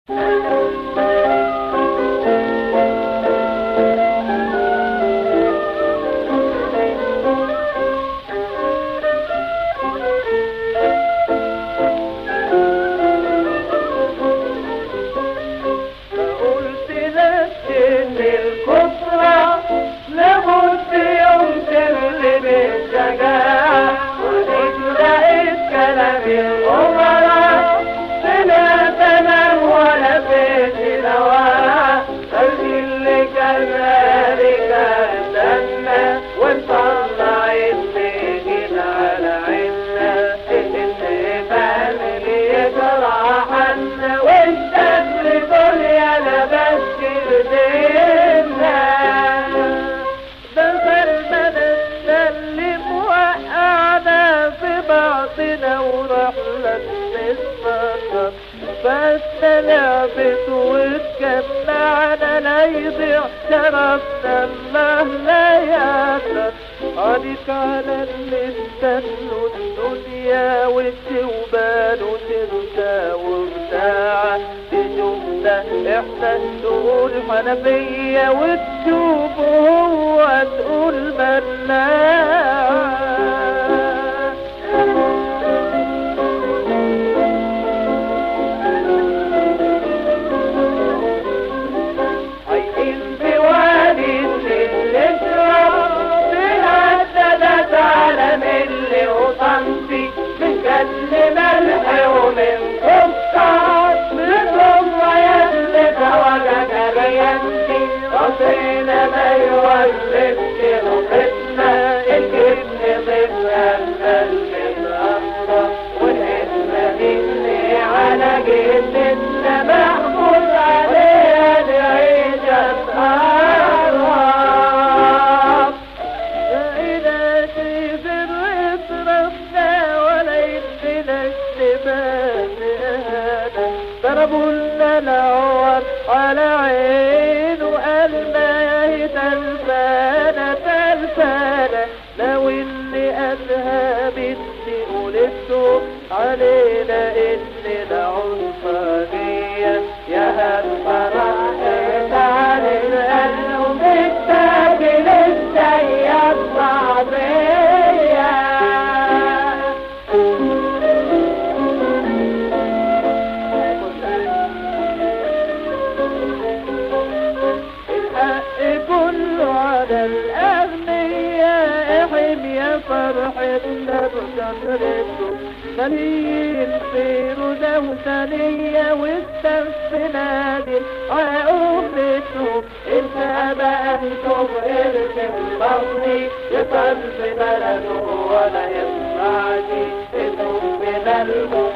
بس لعبت واتجمعنا لا يضيع شرفنا الله لا يأثر عليك على اللي استنوا الدنيا وتوبالوا تنسى وبتاعة تشوفنا احنا تقول حنفية وتشوفه هو تقول مناعة. ضربوا لنا العور على عين وقالنا هي تلفانة تلفانة لو اللي قالها بنتي قولته علينا إننا عنصرية يا هالفرحة على القلب التاجل السيد صعبية. الأغنياء احم يا فرحتنا بكثرته مليين فيروزة وثانية والسف نادي عقوبته انت بقى انتم ارسم بطني يطل في بلده ولا يسمعني انتم من